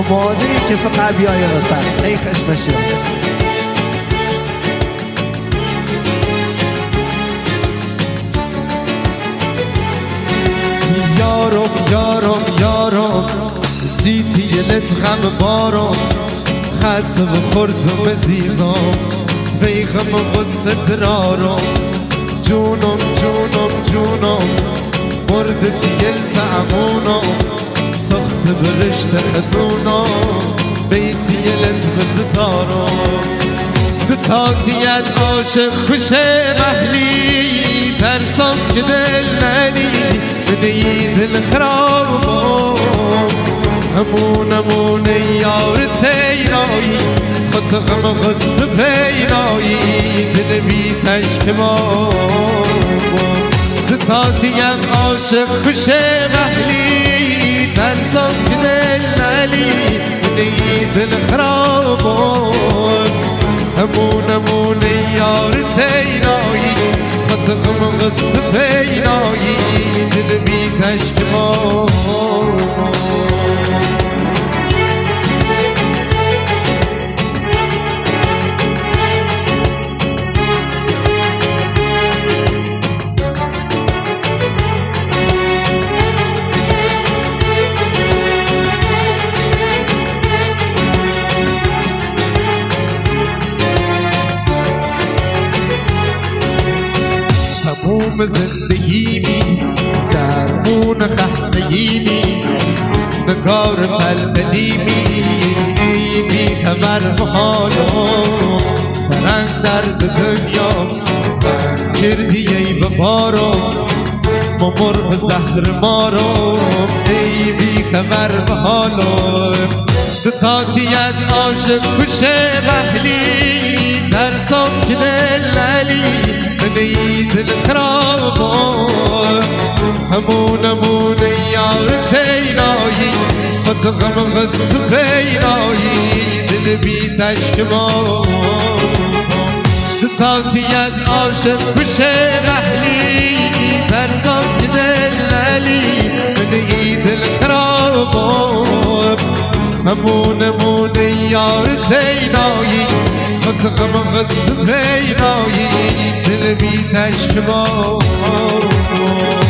آماده که فقط بیای رسد ای خشمشی یارم یارم یارم زیتی لتخم بارم خسب خوردم زیزم بیخم غصه درارم جونم جونم جونم مردتی التعمونم سخت برشت خزونم بیتی لتم ستارم دتاتیت عاشق خوشه محلی ترسم که دل نلی منی دل خرابم همون یار تینایی خطقم غصه پینایی دل بی تشک ما دتاتیم عاشق خوشه محلی ترسم که دل نلی منی دل خرابم همون یار تینایی خطقم غصه پینایی دل بی تشک ما تموم زندگیمی درمون خحصیمی نگار پلپلیمی بی خبر محالم برن درد دنیا کردی ای ببارم مرغ زهر مارم ای بی خبر محالم دتاتیت عاشق کشه محلی ترسم که دل نلی منی دل خرابم همون یار تینایی خطقم غصه پینایی دل بی تشک ما دتاتیت عاشق کشه محلی ترسم که دل نلی منی دل خرابم همون یار تینایی خطقم غصه پینایی دل بی تشک ما